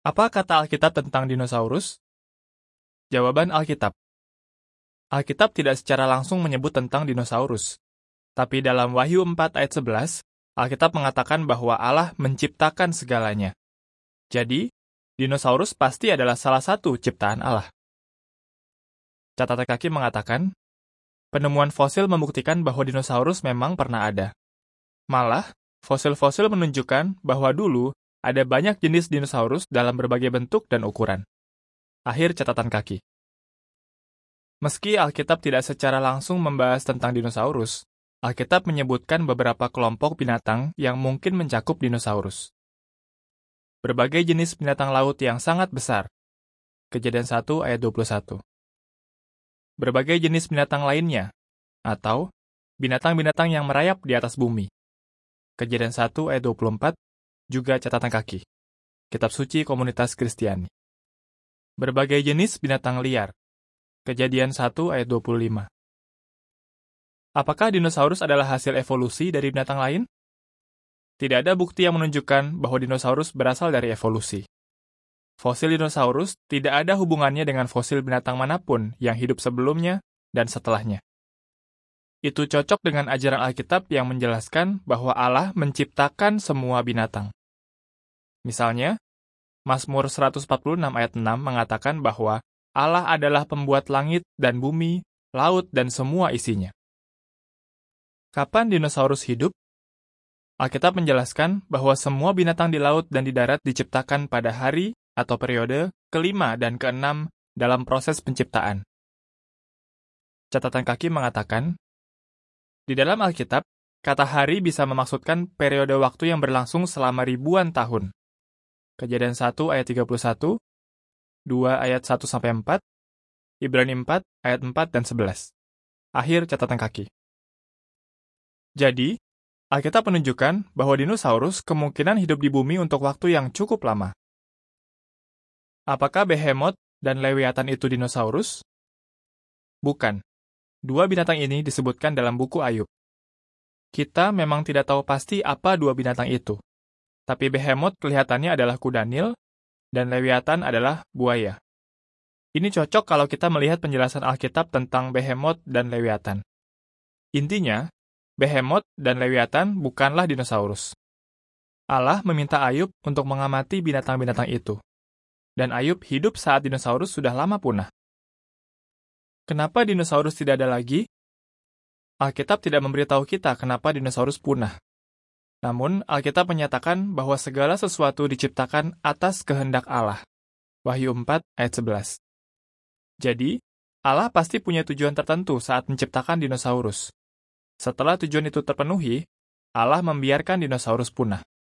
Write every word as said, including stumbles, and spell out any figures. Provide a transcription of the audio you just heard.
Apa kata Alkitab tentang dinosaurus? Jawaban Alkitab. Alkitab tidak secara langsung menyebut tentang dinosaurus. Tapi dalam Wahyu empat ayat sebelas, Alkitab mengatakan bahwa Allah menciptakan segalanya. Jadi, dinosaurus pasti adalah salah satu ciptaan Allah. Catatan kaki mengatakan, penemuan fosil membuktikan bahwa dinosaurus memang pernah ada. Malah, fosil-fosil menunjukkan bahwa dulu ada banyak jenis dinosaurus dalam berbagai bentuk dan ukuran. Akhir catatan kaki. Meski Alkitab tidak secara langsung membahas tentang dinosaurus, Alkitab menyebutkan beberapa kelompok binatang yang mungkin mencakup dinosaurus. Berbagai jenis binatang laut yang sangat besar. Kejadian satu ayat dua puluh satu. Berbagai jenis binatang lainnya, atau binatang-binatang yang merayap di atas bumi. Kejadian satu ayat dua puluh empat, juga catatan kaki. Kitab Suci Komunitas Kristiani. Berbagai jenis binatang liar. Kejadian satu ayat dua puluh lima. Apakah dinosaurus adalah hasil evolusi dari binatang lain? Tidak ada bukti yang menunjukkan bahwa dinosaurus berasal dari evolusi. Fosil dinosaurus tidak ada hubungannya dengan fosil binatang manapun yang hidup sebelumnya dan setelahnya. Itu cocok dengan ajaran Alkitab yang menjelaskan bahwa Allah menciptakan semua binatang. Misalnya, Mazmur seratus empat puluh enam ayat enam mengatakan bahwa Allah adalah pembuat langit dan bumi, laut dan semua isinya. Kapan dinosaurus hidup? Alkitab menjelaskan bahwa semua binatang di laut dan di darat diciptakan pada hari atau periode kelima dan keenam dalam proses penciptaan. Catatan kaki mengatakan, di dalam Alkitab, kata hari bisa memaksudkan periode waktu yang berlangsung selama ribuan tahun. Kejadian satu ayat tiga puluh satu, dua ayat satu sampai empat, Ibrani empat ayat empat dan sebelas. Akhir catatan kaki. Jadi, Alkitab menunjukkan bahwa dinosaurus kemungkinan hidup di bumi untuk waktu yang cukup lama. Apakah Behemoth dan Lewiatan itu dinosaurus? Bukan. Dua binatang ini disebutkan dalam buku Ayub. Kita memang tidak tahu pasti apa dua binatang itu. Tapi Behemoth kelihatannya adalah kuda Nil, dan Lewiatan adalah buaya. Ini cocok kalau kita melihat penjelasan Alkitab tentang Behemoth dan Lewiatan. Intinya, Behemoth dan Lewiatan bukanlah dinosaurus. Allah meminta Ayub untuk mengamati binatang-binatang itu. Dan Ayub hidup saat dinosaurus sudah lama punah. Kenapa dinosaurus tidak ada lagi? Alkitab tidak memberitahu kita kenapa dinosaurus punah. Namun, Alkitab menyatakan bahwa segala sesuatu diciptakan atas kehendak Allah. Wahyu empat ayat sebelas. Jadi, Allah pasti punya tujuan tertentu saat menciptakan dinosaurus. Setelah tujuan itu terpenuhi, Allah membiarkan dinosaurus punah.